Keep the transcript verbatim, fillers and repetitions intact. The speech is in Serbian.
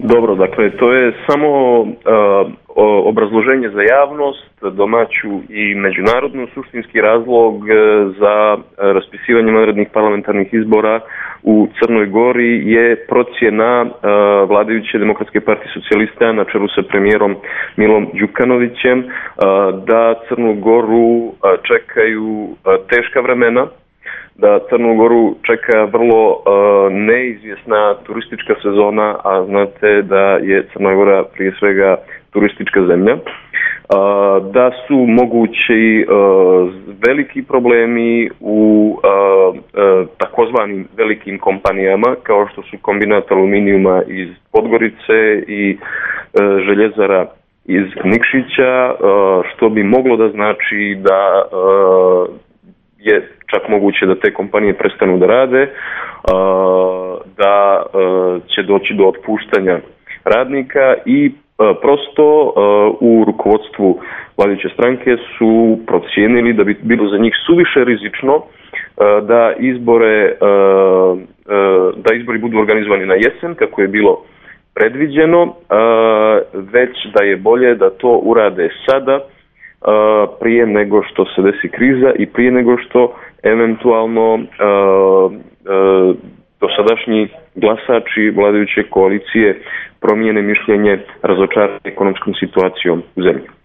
Dobro, dakle, to je samo uh, obrazloženje za javnost, domaću i međunarodnu. Suštinski razlog uh, za raspisivanje vanrednih parlamentarnih izbora u Crnoj Gori je procjena uh, vladajuće Demokratske partije socijalista na čelu sa premijerom Milom Đukanovićem uh, da Crnu Goru uh, čekaju uh, teška vremena, da Crnu Goru čeka vrlo uh, neizvjesna turistička sezona, a znate da je Crna Gora prije svega turistička zemlja, uh, da su mogući uh, veliki problemi u uh, uh, takozvanim velikim kompanijama, kao što su kombinat aluminijuma iz Podgorice i uh, željezara iz Nikšića, uh, što bi moglo da znači da uh, je čak moguće da te kompanije prestanu da rade, da će doći do otpuštanja radnika i prosto u rukovodstvu vladajuće stranke su procijenili da bi bilo za njih suviše rizično da izbore da izbori budu organizovani na jesen, kako je bilo predviđeno, već da je bolje da to urade sada, prije nego što se desi kriza i prije nego što eventualno uh, uh, dosadašnji glasači vladajuće koalicije promijene mišljenje, razočarani ekonomskom situacijom u zemlji.